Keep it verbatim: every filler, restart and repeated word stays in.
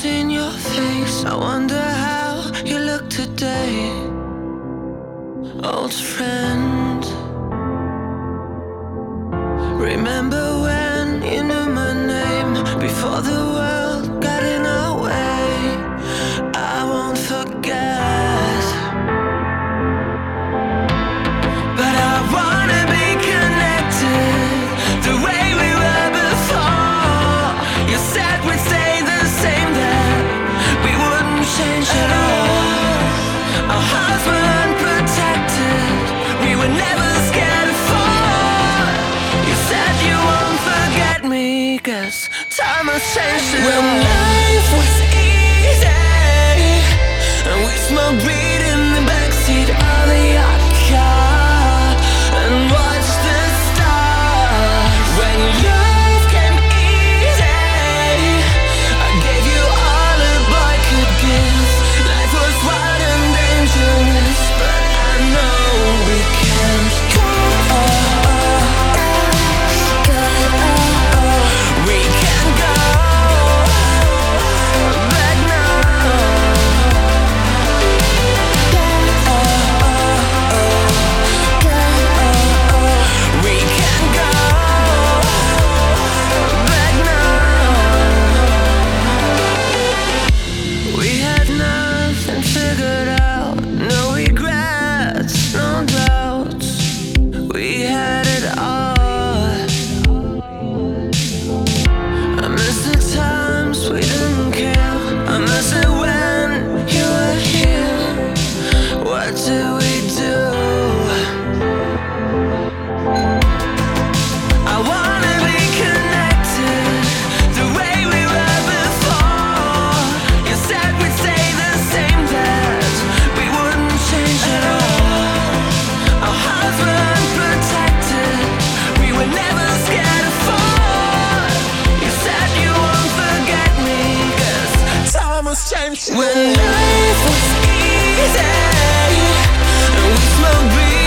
seen your face, I wonder how you look today. Old friend, remember when you knew my name before the world got in our way? I won't forget, but I wanna be connected the way we were before. You said we'd stay the same, that we wouldn't change at all. Our hearts were unprotected, we were never scared to fall. You said you won't forget me, 'cause time has changed it. When life was easy and we smoked weed in the backseat of the yacht car and watched the stars. When life came easy, I gave you all a boy could give. Life was wild and dangerous, but I know we can't go. We can't go back now. We can't go back now. We had nothing figured out, no regrets, no doubts. We had it all. I miss the times we didn't care. I miss it when you were here. What did we do? I wanna be connected the way we were before. You said we'd stay the same, that we wouldn't change at all. Our hearts were unprotected, we were never scared to fall. You said you won't forget me, 'cause time has changed. When life was easy and we smoked weed